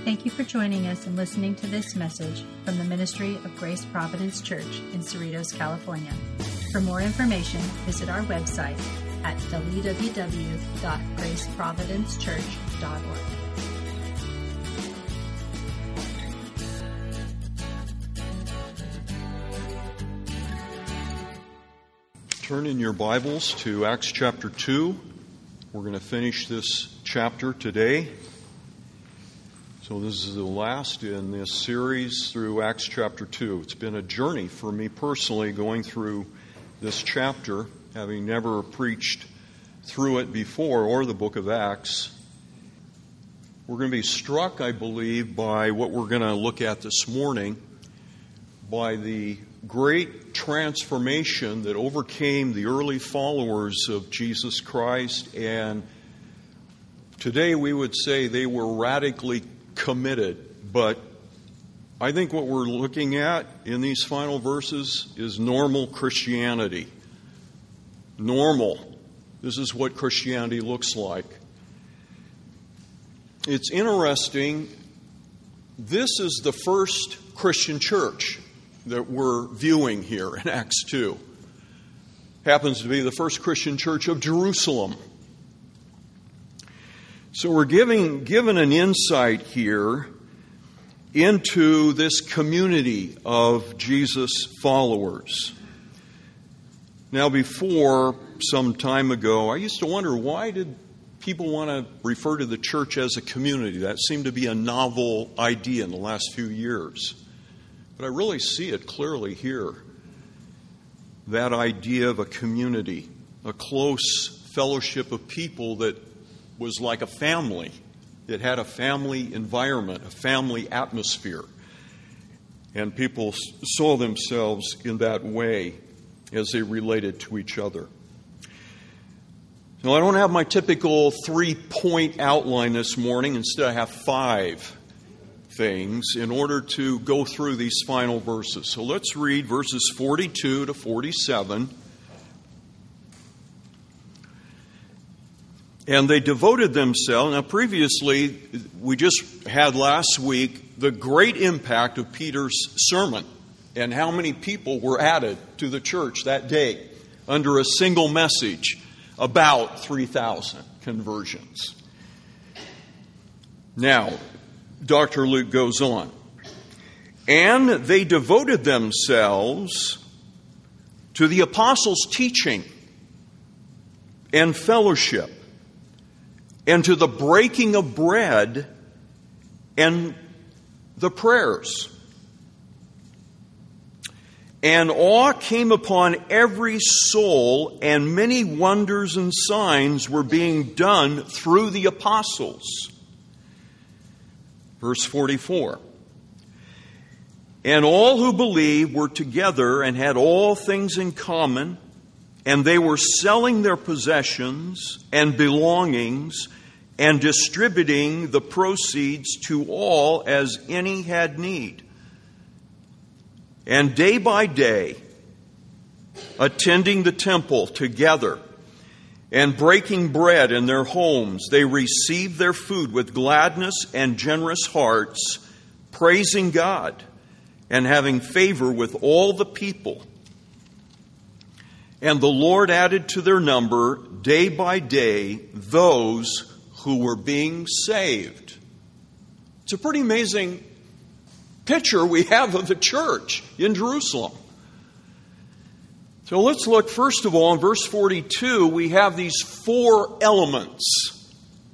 Thank you for joining us and listening to this message from the Ministry of Grace Providence Church in Cerritos, California. For more information, visit our website at www.graceprovidencechurch.org. Turn in your Bibles to Acts chapter 2. We're going to finish this chapter today. So this is the last in this series through Acts chapter 2. It's been a journey for me personally going through this chapter, having never preached through it before or the book of Acts. We're going to be struck, I believe, by what we're going to look at this morning, by the great transformation that overcame the early followers of Jesus Christ, and today we would say they were radically committed. But I think what we're looking at in these final verses is normal Christianity. Normal. This is what Christianity looks like. It's interesting. This is the first Christian church that we're viewing here in Acts 2. Happens to be the first Christian church of Jerusalem. So we're given an insight here into this community of Jesus followers. Now, before, some time ago, I used to wonder, why did people want to refer to the church as a community? That seemed to be a novel idea in the last few years. But I really see it clearly here. That idea of a community, a close fellowship of people that was like a family. It had a family environment, a family atmosphere. And people saw themselves in that way as they related to each other. Now, I don't have my typical 3-point outline this morning. Instead, I have 5 things in order to go through these final verses. So let's read verses 42 to 47. And they devoted themselves. Now, previously, we just had last week the great impact of Peter's sermon and how many people were added to the church that day under a single message. About 3,000 conversions. Now, Dr. Luke goes on. And they devoted themselves to the apostles' teaching and fellowship, and to the breaking of bread and the prayers. And awe came upon every soul, and many wonders and signs were being done through the apostles. Verse 44. And all who believed were together and had all things in common, and they were selling their possessions and belongings and distributing the proceeds to all as any had need. And day by day, attending the temple together and breaking bread in their homes, they received their food with gladness and generous hearts, praising God and having favor with all the people. And the Lord added to their number day by day those who were being saved. It's a pretty amazing picture we have of the church in Jerusalem. So let's look first of all in verse 42. We have these 4 elements,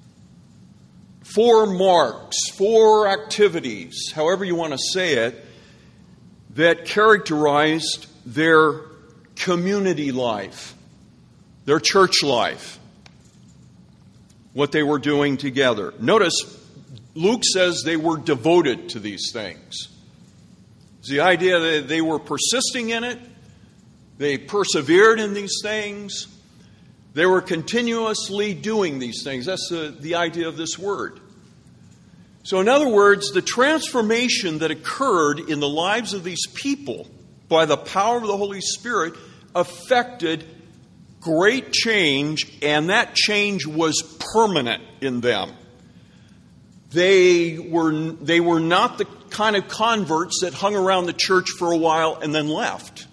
4 marks, 4 activities, however you want to say it, that characterized their community life, their church life, what they were doing together. Notice Luke says they were devoted to these things. It's the idea that they were persisting in it. They persevered in these things. They were continuously doing these things. That's the idea of this word. So in other words, the transformation that occurred in the lives of these people by the power of the Holy Spirit affected great change, and that change was permanent in them. They were not the kind of converts that hung around the church for a while and then left.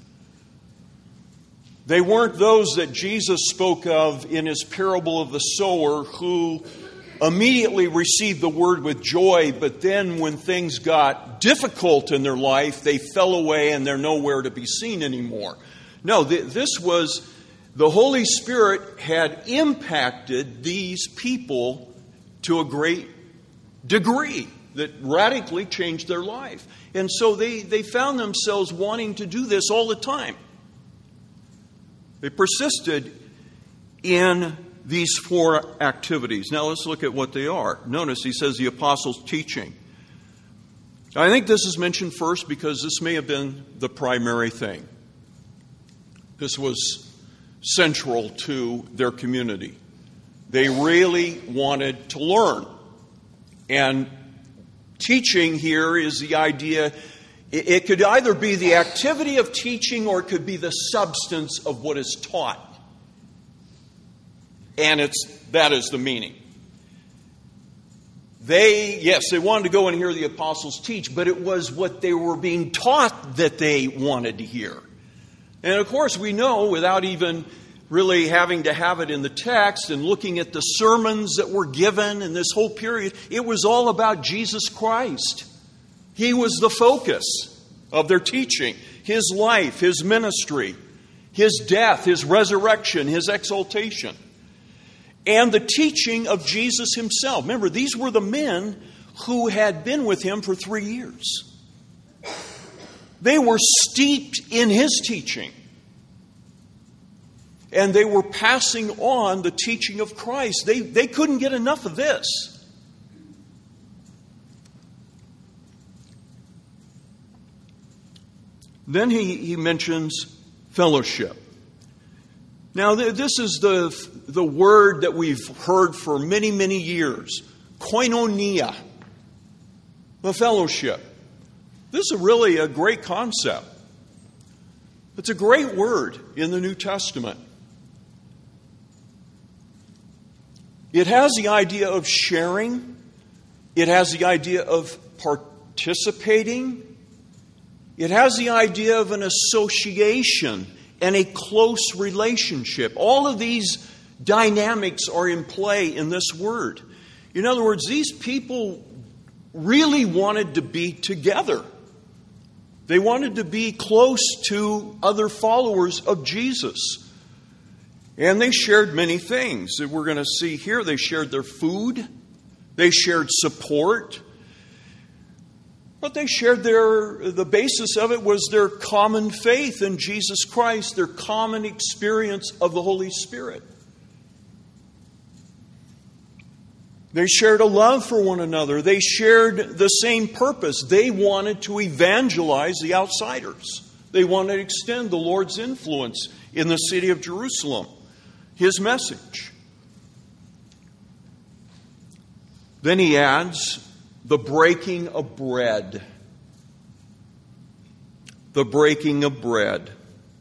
They weren't those that Jesus spoke of in his parable of the sower who immediately received the word with joy, but then when things got difficult in their life, they fell away and they're nowhere to be seen anymore. No, this was, the Holy Spirit had impacted these people to a great degree that radically changed their life. And so they found themselves wanting to do this all the time. They persisted in these 4 activities. Now let's look at what they are. Notice he says the apostles' teaching. I think this is mentioned first because this may have been the primary thing. This was central to their community. They really wanted to learn. And teaching here is the idea, it could either be the activity of teaching or it could be the substance of what is taught. And that is the meaning. They wanted to go and hear the apostles teach, but it was what they were being taught that they wanted to hear. And of course, we know, without even really having to have it in the text and looking at the sermons that were given in this whole period, it was all about Jesus Christ. He was the focus of their teaching, his life, his ministry, his death, his resurrection, his exaltation, and the teaching of Jesus himself. Remember, these were the men who had been with him for 3 years. They were steeped in his teaching. And they were passing on the teaching of Christ. They couldn't get enough of this. Then he mentions fellowship. Now, this is the word that we've heard for many, many years. Koinonia. The fellowship. This is really a great concept. It's a great word in the New Testament. It has the idea of sharing. It has the idea of participating. It has the idea of an association and a close relationship. All of these dynamics are in play in this word. In other words, these people really wanted to be together. They wanted to be close to other followers of Jesus. And they shared many things that we're going to see here. They shared their food. They shared support. But they shared the basis of it was their common faith in Jesus Christ, their common experience of the Holy Spirit. They shared a love for one another. They shared the same purpose. They wanted to evangelize the outsiders. They wanted to extend the Lord's influence in the city of Jerusalem. His message. Then he adds the breaking of bread. The breaking of bread.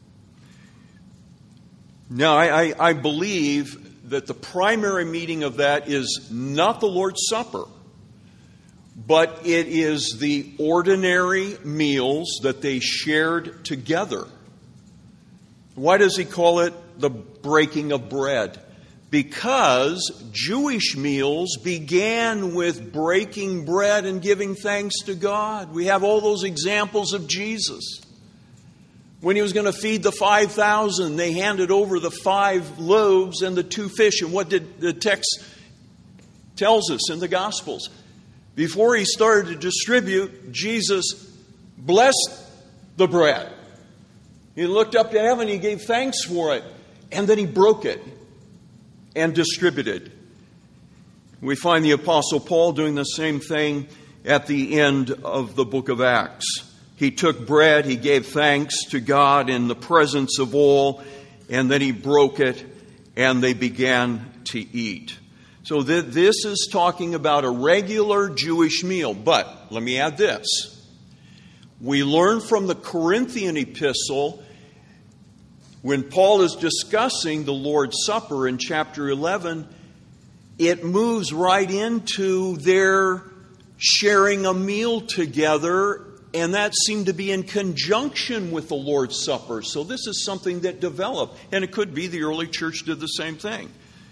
Now, I believe that the primary meaning of that is not the Lord's Supper, but it is the ordinary meals that they shared together. Why does he call it the breaking of bread? Because Jewish meals began with breaking bread and giving thanks to God. We have all those examples of Jesus. When he was going to feed the 5,000, they handed over the 5 loaves and the 2 fish. And what did the text tells us in the Gospels? Before he started to distribute, Jesus blessed the bread. He looked up to heaven, he gave thanks for it, and then he broke it and distributed. We find the Apostle Paul doing the same thing at the end of the book of Acts. He took bread, he gave thanks to God in the presence of all, and then he broke it, and they began to eat. So this is talking about a regular Jewish meal. But let me add this. We learn from the Corinthian epistle, when Paul is discussing the Lord's Supper in chapter 11, it moves right into their sharing a meal together, and that seemed to be in conjunction with the Lord's Supper. So this is something that developed, and it could be the early church did the same thing.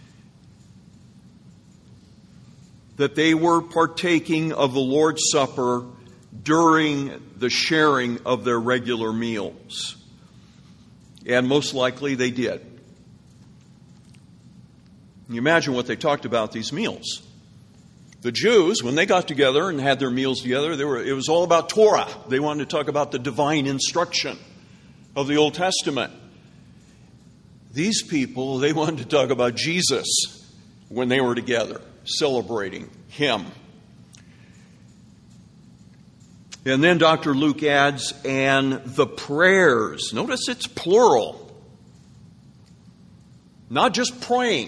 That they were partaking of the Lord's Supper during the sharing of their regular meals. And most likely they did. You imagine what they talked about these meals. The Jews, when they got together and had their meals together, it was all about Torah. They wanted to talk about the divine instruction of the Old Testament. These people, they wanted to talk about Jesus when they were together, celebrating Him. And then Dr. Luke adds, and the prayers. Notice it's plural. Not just praying.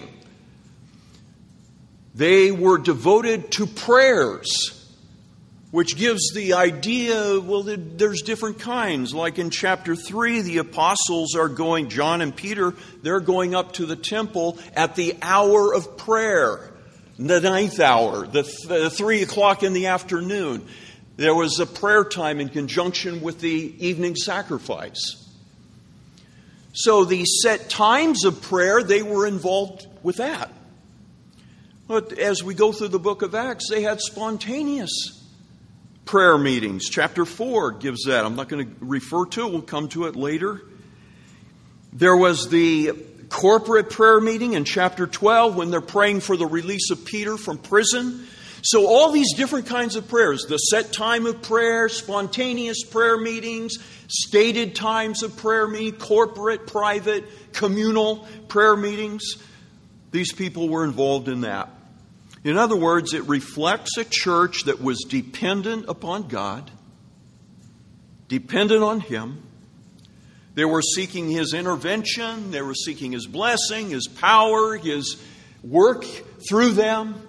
They were devoted to prayers, which gives the idea, well, there's different kinds. Like in chapter 3, the apostles are going, John and Peter, they're going up to the temple at the hour of prayer, the 9th hour, the 3 o'clock in the afternoon. There was a prayer time in conjunction with the evening sacrifice. So the set times of prayer, they were involved with that. But as we go through the book of Acts, they had spontaneous prayer meetings. Chapter 4 gives that. I'm not going to refer to it. We'll come to it later. There was the corporate prayer meeting in chapter 12 when they're praying for the release of Peter from prison. So all these different kinds of prayers, the set time of prayer, spontaneous prayer meetings, stated times of prayer meeting, corporate, private, communal prayer meetings, these people were involved in that. In other words, it reflects a church that was dependent upon God, dependent on Him. They were seeking His intervention. They were seeking His blessing, His power, His work through them.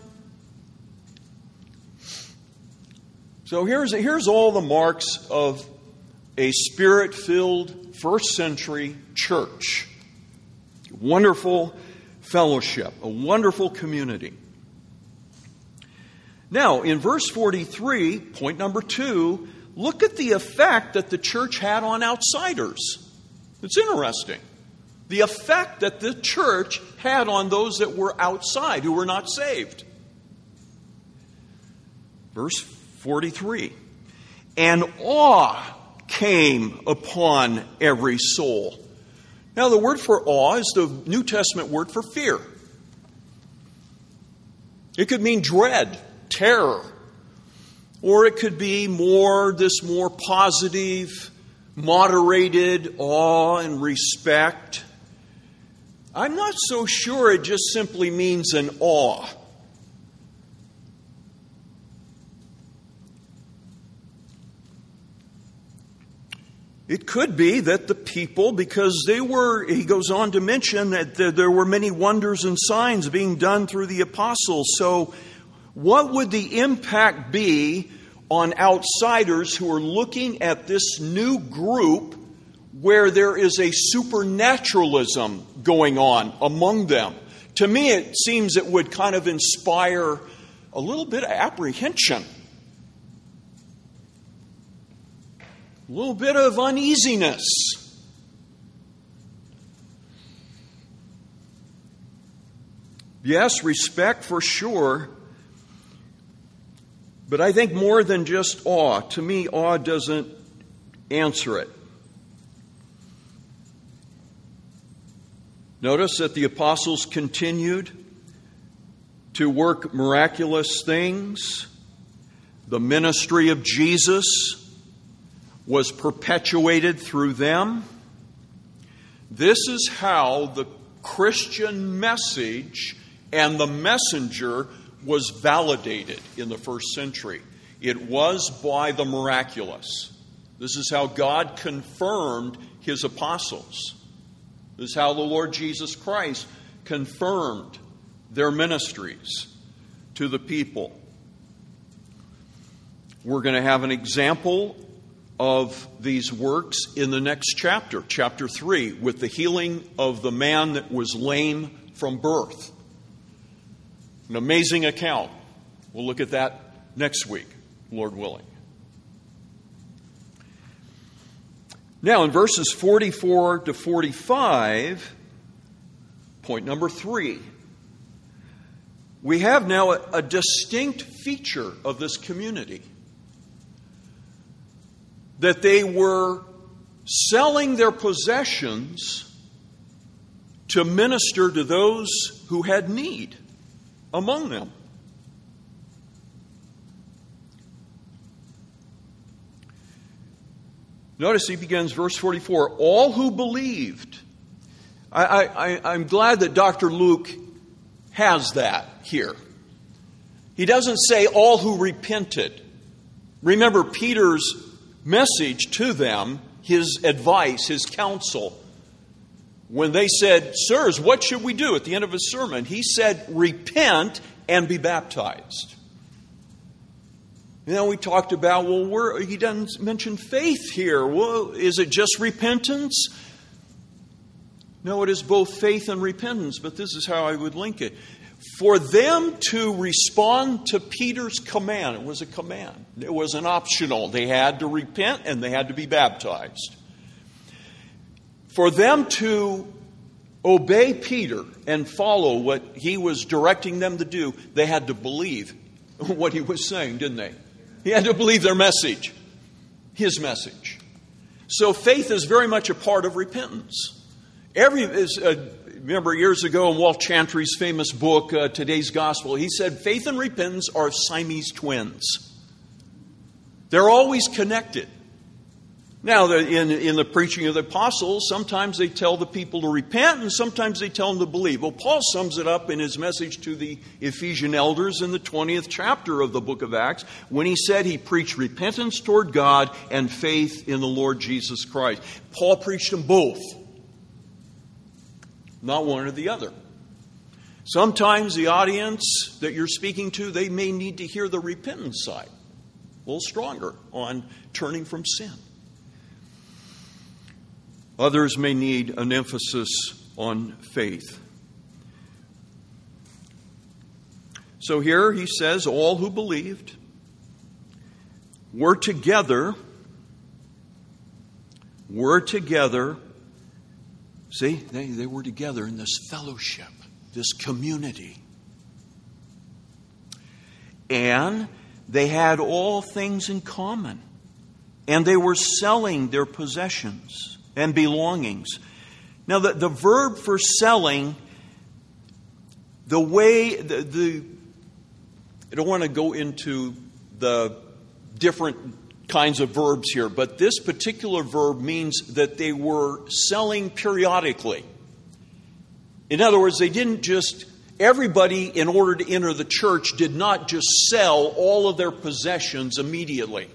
So here's all the marks of a Spirit-filled first century church. Wonderful fellowship, a wonderful community. Now, in verse 43, point number 2, look at the effect that the church had on outsiders. It's interesting. The effect that the church had on those that were outside, who were not saved. Verse 43. And awe came upon every soul. Now, the word for awe is the New Testament word for fear. It could mean dread, terror, or it could be more positive, moderated awe and respect. I'm not so sure it just simply means an awe. It could be that the people, because he goes on to mention that there were many wonders and signs being done through the apostles. So what would the impact be on outsiders who are looking at this new group where there is a supernaturalism going on among them? To me, it seems it would kind of inspire a little bit of apprehension. A little bit of uneasiness. Yes, respect for sure. But I think more than just awe. To me, awe doesn't answer it. Notice that the apostles continued to work miraculous things. The ministry of Jesus was perpetuated through them. This is how the Christian message and the messenger was validated in the first century. It was by the miraculous. This is how God confirmed His apostles. This is how the Lord Jesus Christ confirmed their ministries to the people. We're going to have an example of these works in the next chapter, chapter 3, with the healing of the man that was lame from birth. An amazing account. We'll look at that next week, Lord willing. Now, in verses 44 to 45, point number 3, we have now a distinct feature of this community. That they were selling their possessions to minister to those who had need among them. Notice he begins verse 44, all who believed. I'm glad that Dr. Luke has that here. He doesn't say all who repented. Remember Peter's message to them, his advice, his counsel. When they said, sirs, what should we do? At the end of his sermon, he said, repent and be baptized. We talked about, he doesn't mention faith here. Well, is it just repentance? No, it is both faith and repentance, but this is how I would link it. For them to respond to Peter's command, it was a command. It wasn't optional. They had to repent and they had to be baptized. For them to obey Peter and follow what he was directing them to do, they had to believe what he was saying, didn't they? He had to believe their message, his message. So faith is very much a part of repentance. Remember years ago in Walt Chantry's famous book, Today's Gospel, he said faith and repentance are Siamese twins. They're always connected. Now, in the preaching of the apostles, sometimes they tell the people to repent and sometimes they tell them to believe. Well, Paul sums it up in his message to the Ephesian elders in the 20th chapter of the book of Acts when he said he preached repentance toward God and faith in the Lord Jesus Christ. Paul preached them both, not one or the other. Sometimes the audience that you're speaking to, they may need to hear the repentance side, a little stronger on turning from sin. Others may need an emphasis on faith. So here he says, all who believed were together. See, they were together in this fellowship, this community. And they had all things in common. And they were selling their possessions and belongings. Now, the verb for selling, I don't want to go into the different kinds of verbs here, but this particular verb means that they were selling periodically. In other words, everybody in order to enter the church did not just sell all of their possessions immediately.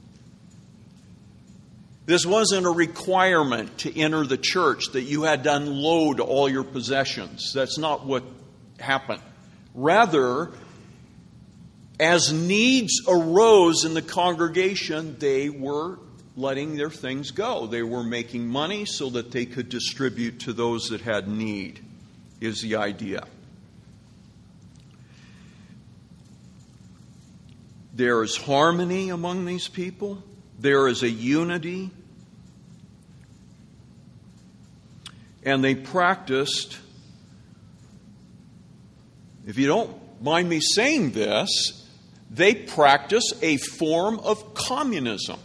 This wasn't a requirement to enter the church that you had to unload all your possessions. That's not what happened. Rather, as needs arose in the congregation, they were letting their things go. They were making money so that they could distribute to those that had need, is the idea. There is harmony among these people. There is a unity. And they practiced, if you don't mind me saying this, they practiced a form of communism.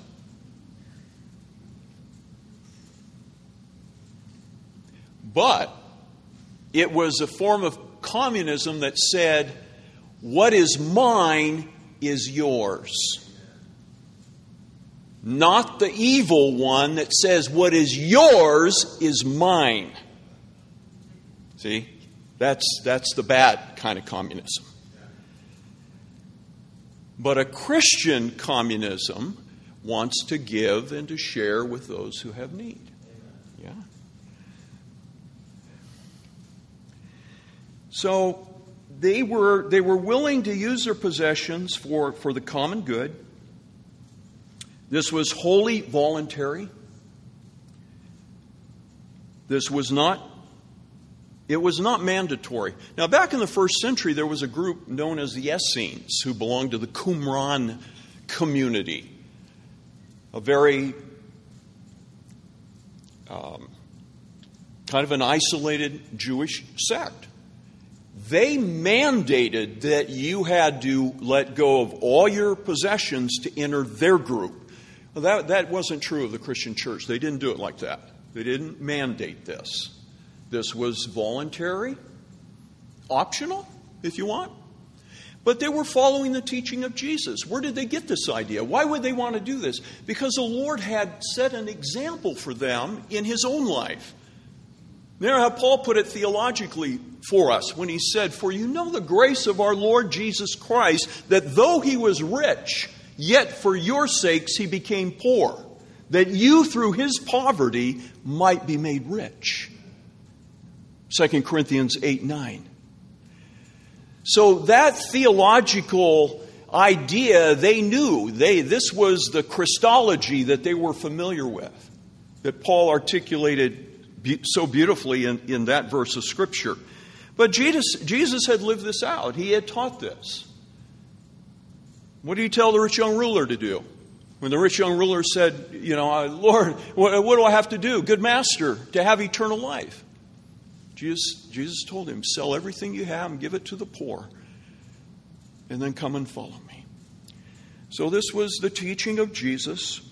But it was a form of communism that said, what is mine is yours. Not the evil one that says what is yours is mine. See? That's the bad kind of communism. But a Christian communism wants to give and to share with those who have need. Yeah. So they were willing to use their possessions for the common good. This was wholly voluntary. This was not It was not mandatory. Now, back in the first century, there was a group known as the Essenes who belonged to the Qumran community, a very kind of an isolated Jewish sect. They mandated that you had to let go of all your possessions to enter their group. Well, that wasn't true of the Christian church. They didn't do it like that. They didn't mandate this. This was voluntary, optional, if you want. But they were following the teaching of Jesus. Where did they get this idea? Why would they want to do this? Because the Lord had set an example for them in His own life. You know how Paul put it theologically for us when he said, "For you know the grace of our Lord Jesus Christ, that though He was rich, yet for your sakes He became poor, that you through His poverty might be made rich." 2 Corinthians 8:9. So that theological idea they knew. This was the Christology that they were familiar with, that Paul articulated so beautifully in that verse of Scripture. But Jesus had lived this out. He had taught this. What did He tell the rich young ruler to do? When the rich young ruler said, "Lord, what do I have to do, good master, to have eternal life?" Jesus told him, "Sell everything you have and give it to the poor, and then come and follow me." So this was the teaching of Jesus.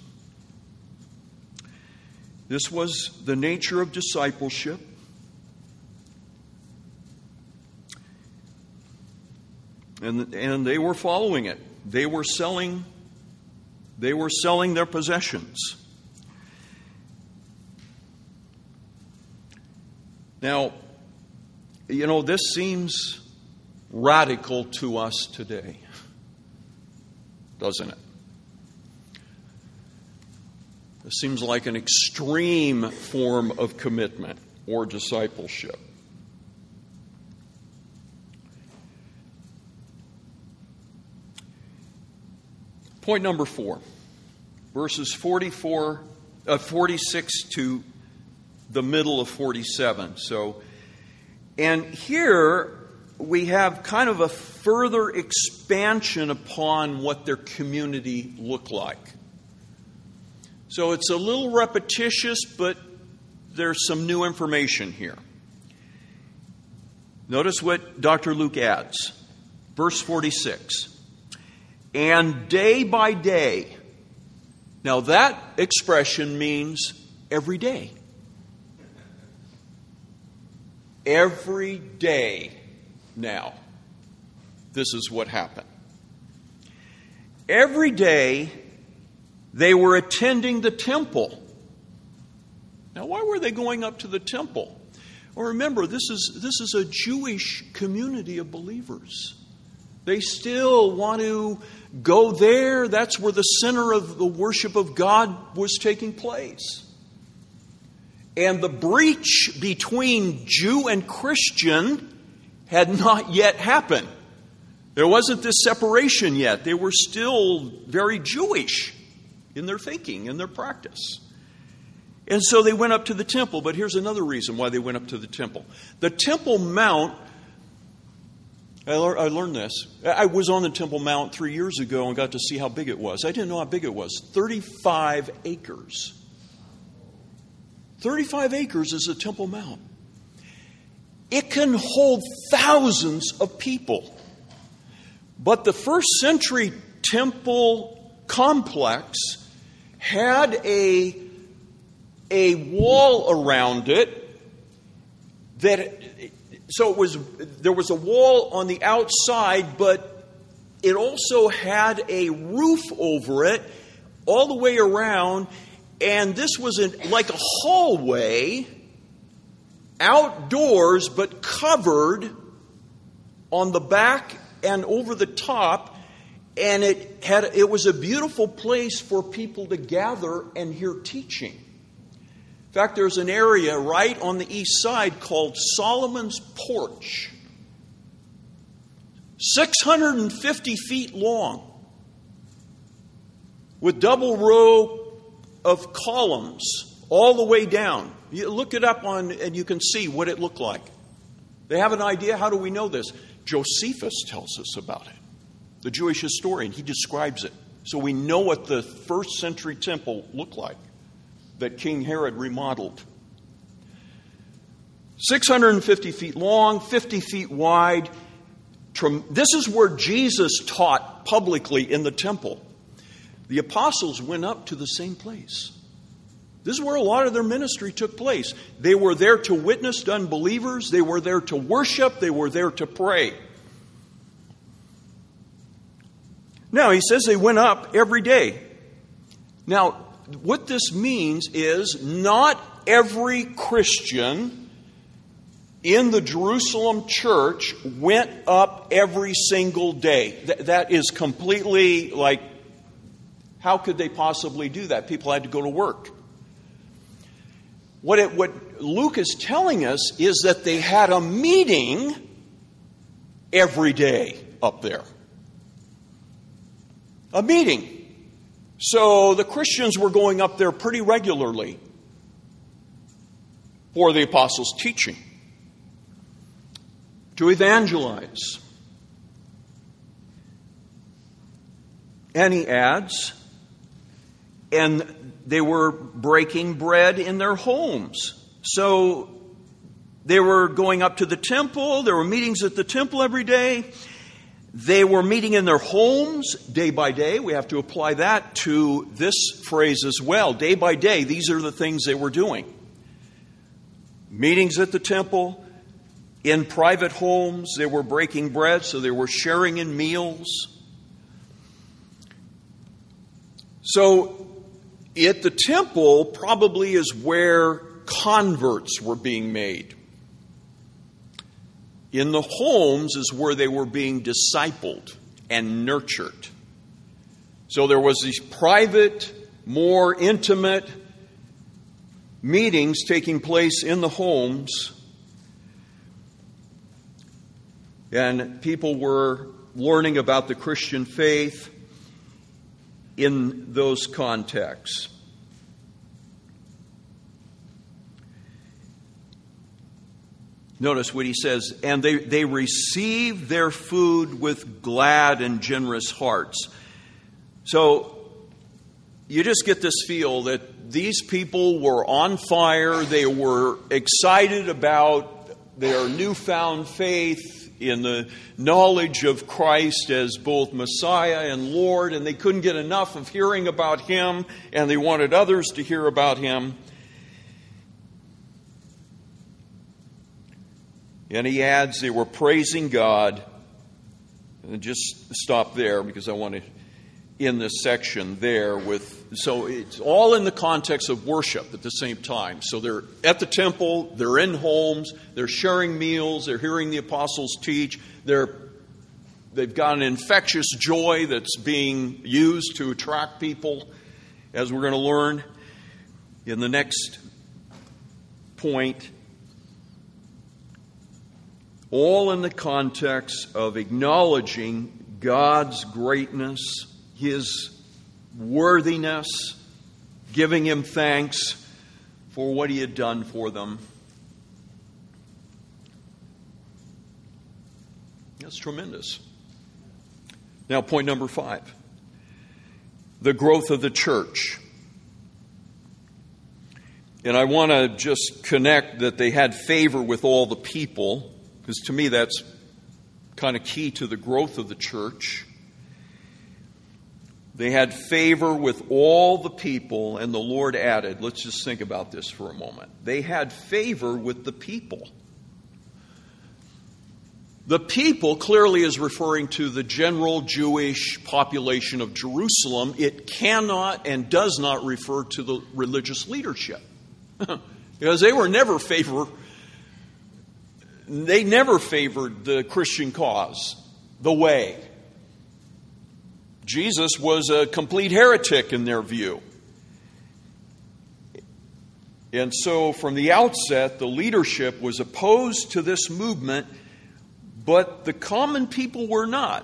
This was the nature of discipleship. And they were following it. They were selling their possessions. Now, this seems radical to us today, doesn't it? It seems like an extreme form of commitment or discipleship. Point number 4, verses 46 to the middle of 47. And here we have kind of a further expansion upon what their community looked like. So it's a little repetitious, but there's some new information here. Notice what Dr. Luke adds. Verse 46. And day by day. Now that expression means every day. Every day now. This is what happened. Every day they were attending the temple. Now, why were they going up to the temple? Well, remember, this is a Jewish community of believers. They still want to go there. That's where the center of the worship of God was taking place. And the breach between Jew and Christian had not yet happened. There wasn't this separation yet. They were still very Jewish in their thinking, in their practice. And so they went up to the temple. But here's another reason why they went up to the temple. The Temple Mount, I learned this. I was on the Temple Mount 3 years ago and got to see how big it was. I didn't know how big it was. 35 acres. 35 acres is the Temple Mount. It can hold thousands of people. But the first century temple complex had a wall around it there was a wall on the outside, but it also had a roof over it all the way around, and this was like a hallway outdoors but covered on the back and over the top. And it was a beautiful place for people to gather and hear teaching. In fact, there's an area right on the east side called Solomon's Porch. 650 feet long, with double row of columns all the way down. You look it up and you can see what it looked like. They have an idea. How do we know this? Josephus tells us about it. The Jewish historian, he describes it. So we know what the first century temple looked like that King Herod remodeled. 650 feet long, 50 feet wide. This is where Jesus taught publicly in the temple. The apostles went up to the same place. This is where a lot of their ministry took place. They were there to witness to unbelievers. They were there to worship. They were there to pray. Now, he says they went up every day. Now, what this means is not every Christian in the Jerusalem church went up every single day. That is completely like, how could they possibly do that? People had to go to work. What Luke is telling us is that they had a meeting every day up there. A meeting. So the Christians were going up there pretty regularly for the apostles' teaching, to evangelize. And he adds, and they were breaking bread in their homes. So they were going up to the temple. There were meetings at the temple every day. They were meeting in their homes day by day. We have to apply that to this phrase as well. Day by day, these are the things they were doing. Meetings at the temple, in private homes, they were breaking bread, so they were sharing in meals. So at the temple probably is where converts were being made. In the homes is where they were being discipled and nurtured. So there was these private, more intimate meetings taking place in the homes. And people were learning about the Christian faith in those contexts. Notice what he says, and they received their food with glad and generous hearts. So you just get this feel that these people were on fire. They were excited about their newfound faith in the knowledge of Christ as both Messiah and Lord, and they couldn't get enough of hearing about Him, and they wanted others to hear about Him. And he adds, they were praising God. And just stop there because I want to end this section there with, so it's all in the context of worship at the same time. So they're at the temple, they're in homes, they're sharing meals, they're hearing the apostles teach, they've got an infectious joy that's being used to attract people, as we're going to learn in the next point. All in the context of acknowledging God's greatness, His worthiness, giving Him thanks for what He had done for them. That's tremendous. Now, point number 5. The growth of the church. And I want to just connect that they had favor with all the people, because to me that's kind of key to the growth of the church. They had favor with all the people, and the Lord added, let's just think about this for a moment. They had favor with the people. The people clearly is referring to the general Jewish population of Jerusalem. It cannot and does not refer to the religious leadership. Because they never favored the Christian cause, the way. Jesus was a complete heretic in their view. And so from the outset, the leadership was opposed to this movement, but the common people were not.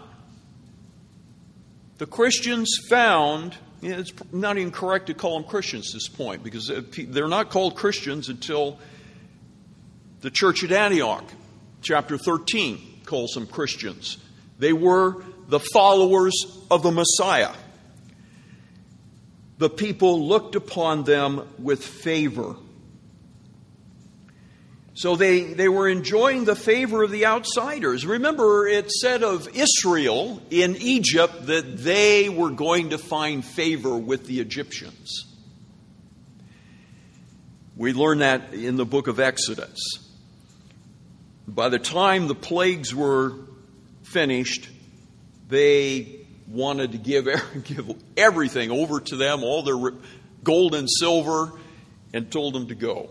The Christians found, it's not even correct to call them Christians at this point, because they're not called Christians until the church at Antioch Chapter 13 calls them Christians. They were the followers of the Messiah. The people looked upon them with favor. So they were enjoying the favor of the outsiders. Remember, it said of Israel in Egypt that they were going to find favor with the Egyptians. We learn that in the book of Exodus. By the time the plagues were finished, they wanted to give everything over to them, all their gold and silver, and told them to go.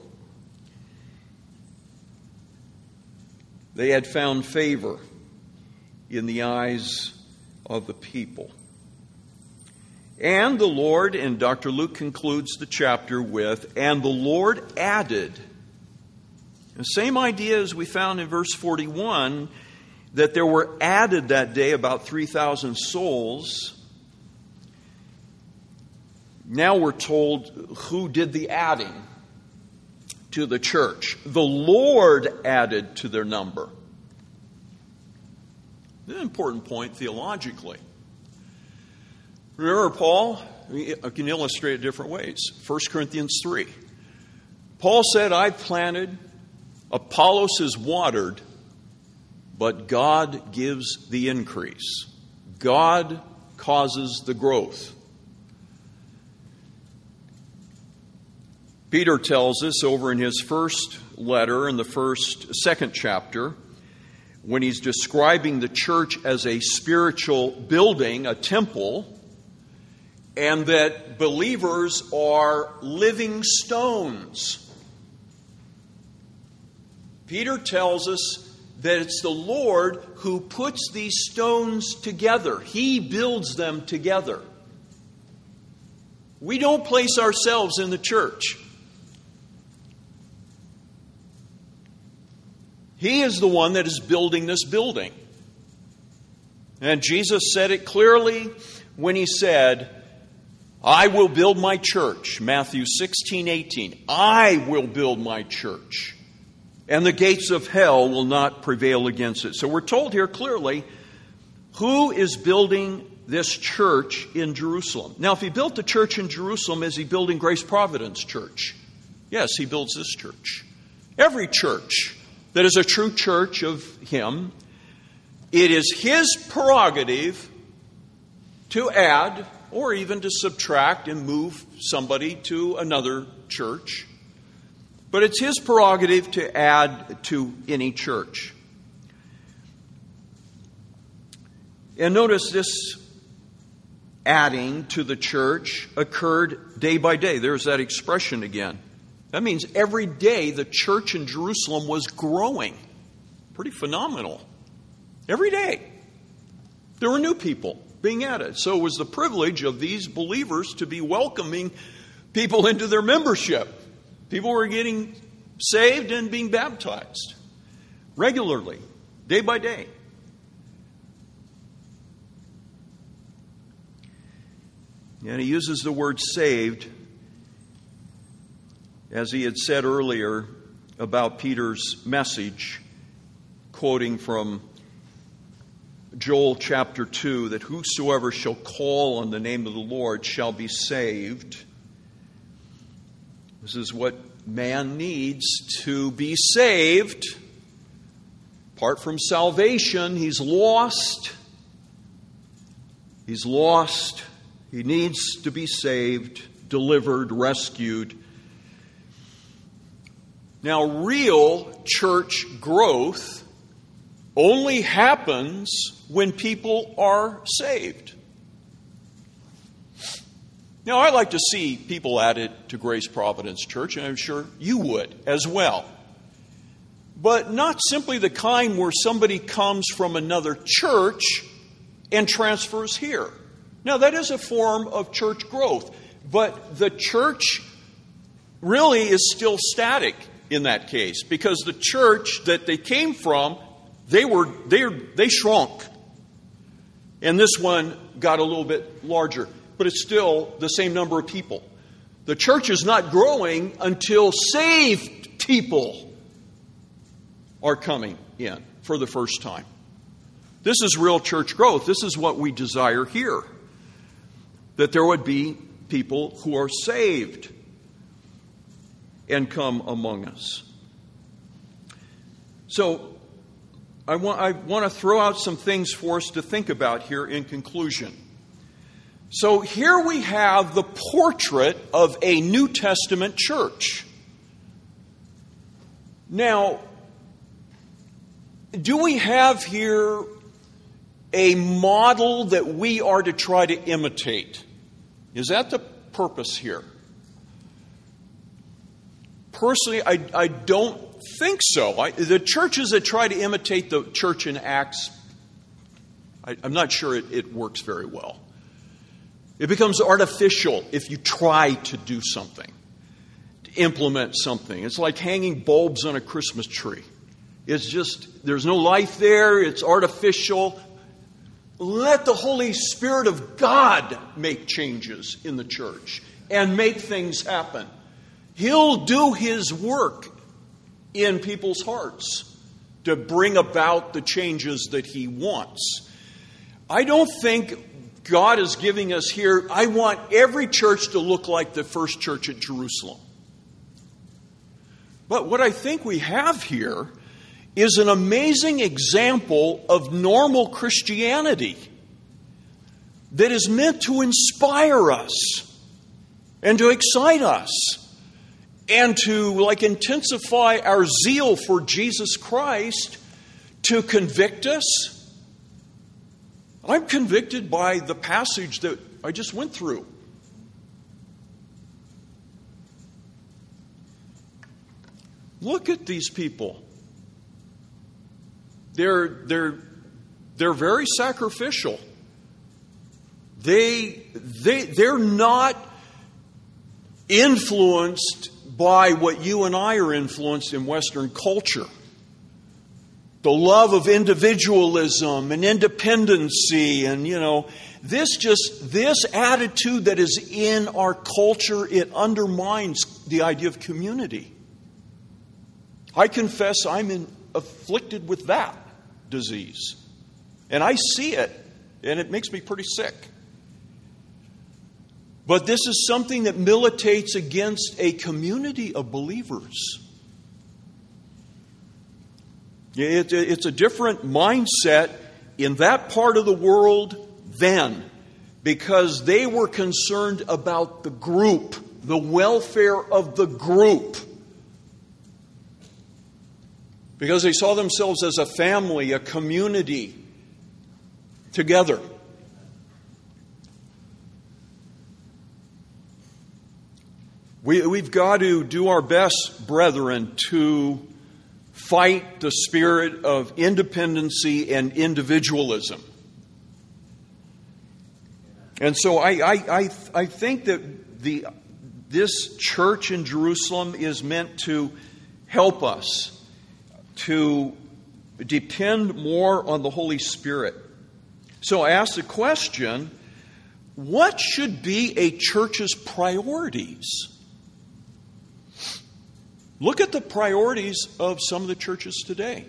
They had found favor in the eyes of the people. And the Lord, and Dr. Luke concludes the chapter with, and the Lord added. The same idea as we found in verse 41, that there were added that day about 3,000 souls. Now we're told who did the adding to the church. The Lord added to their number. This is an important point theologically. Remember Paul? I can illustrate it different ways. 1 Corinthians 3. Paul said, I planted, Apollos is watered, but God gives the increase. God causes the growth. Peter tells us over in his first letter, in the second chapter, when he's describing the church as a spiritual building, a temple, and that believers are living stones. Peter tells us that it's the Lord who puts these stones together. He builds them together. We don't place ourselves in the church. He is the one that is building this building. And Jesus said it clearly when he said, I will build my church. Matthew 16:18. I will build my church, and the gates of hell will not prevail against it. So we're told here clearly who is building this church in Jerusalem. Now, if he built the church in Jerusalem, is he building Grace Providence Church? Yes, he builds this church. Every church that is a true church of him, it is his prerogative to add or even to subtract and move somebody to another church. But it's his prerogative to add to any church. And notice this adding to the church occurred day by day. There's that expression again. That means every day the church in Jerusalem was growing. Pretty phenomenal. Every day. There were new people being added. So it was the privilege of these believers to be welcoming people into their membership. People were getting saved and being baptized regularly, day by day. And he uses the word saved, as he had said earlier about Peter's message, quoting from Joel chapter 2, that whosoever shall call on the name of the Lord shall be saved. This is what man needs to be saved. Apart from salvation, he's lost. He's lost. He needs to be saved, delivered, rescued. Now, real church growth only happens when people are saved. Now, I like to see people added to Grace Providence Church, and I'm sure you would as well. But not simply the kind where somebody comes from another church and transfers here. Now, that is a form of church growth, but the church really is still static in that case, because the church that they came from, they shrunk. And this one got a little bit larger, but it's still the same number of people. The church is not growing until saved people are coming in for the first time. This is real church growth. This is what we desire here. That there would be people who are saved and come among us. So I want to throw out some things for us to think about here in conclusion. So here we have the portrait of a New Testament church. Now, do we have here a model that we are to try to imitate? Is that the purpose here? Personally, I don't think so. The churches that try to imitate the church in Acts, I'm not sure it works very well. It becomes artificial if you try to do something, to implement something. It's like hanging bulbs on a Christmas tree. It's just, there's no life there. It's artificial. Let the Holy Spirit of God make changes in the church and make things happen. He'll do His work in people's hearts to bring about the changes that He wants. I don't think God is giving us here, I want every church to look like the first church at Jerusalem. But what I think we have here is an amazing example of normal Christianity that is meant to inspire us and to excite us and to intensify our zeal for Jesus Christ, to convict us. I'm convicted by the passage that I just went through. Look at these people. They're very sacrificial. They're not influenced by what you and I are influenced in Western culture. The love of individualism and independency and, this attitude that is in our culture, it undermines the idea of community. I confess I'm afflicted with that disease. And I see it, and it makes me pretty sick. But this is something that militates against a community of believers. It's a different mindset in that part of the world then, because they were concerned about the group, the welfare of the group. Because they saw themselves as a family, a community, together. We've got to do our best, brethren, to fight the spirit of independency and individualism. And so I think that this church in Jerusalem is meant to help us to depend more on the Holy Spirit. So I ask the question, what should be a church's priorities? Look at the priorities of some of the churches today.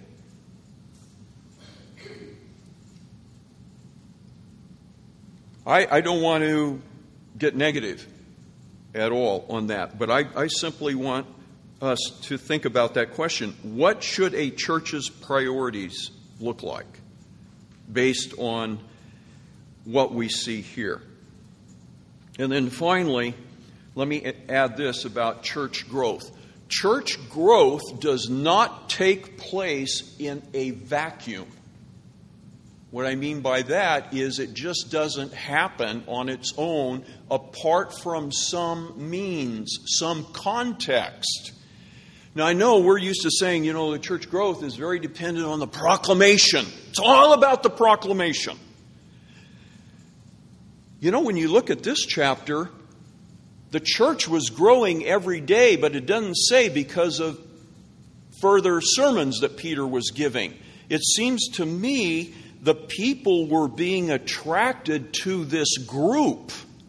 I don't want to get negative at all on that, but I simply want us to think about that question. What should a church's priorities look like based on what we see here? And then finally, let me add this about church growth. Church growth does not take place in a vacuum. What I mean by that is it just doesn't happen on its own apart from some means, some context. Now, I know we're used to saying, the church growth is very dependent on the proclamation. It's all about the proclamation. When you look at this chapter, the church was growing every day, but it doesn't say because of further sermons that Peter was giving. It seems to me the people were being attracted to this group.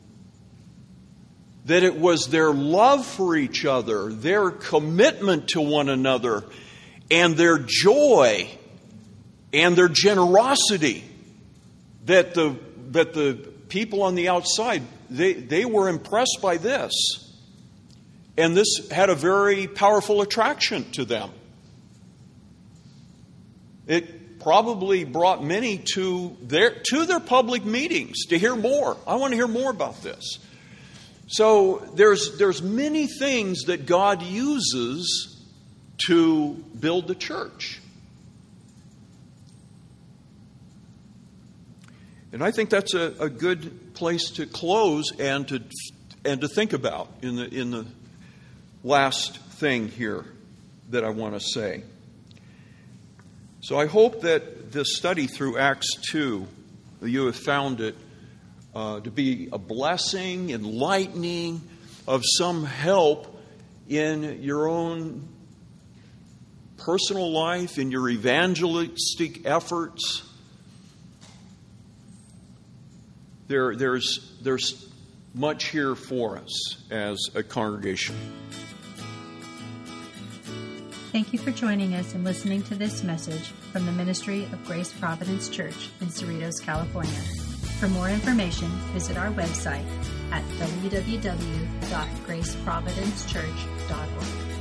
That it was their love for each other, their commitment to one another, and their joy and their generosity that the people on the outside, they were impressed by this. And this had a very powerful attraction to them. It probably brought many to their public meetings to hear more. I want to hear more about this. So there's many things that God uses to build the church. And I think that's a good place to close and to think about in the last thing here that I want to say. So I hope that this study through Acts 2, you have found it to be a blessing, enlightening, of some help in your own personal life, in your evangelistic efforts. There's much here for us as a congregation. Thank you for joining us and listening to this message from the Ministry of Grace Providence Church in Cerritos, California. For more information, visit our website at www.graceprovidencechurch.org.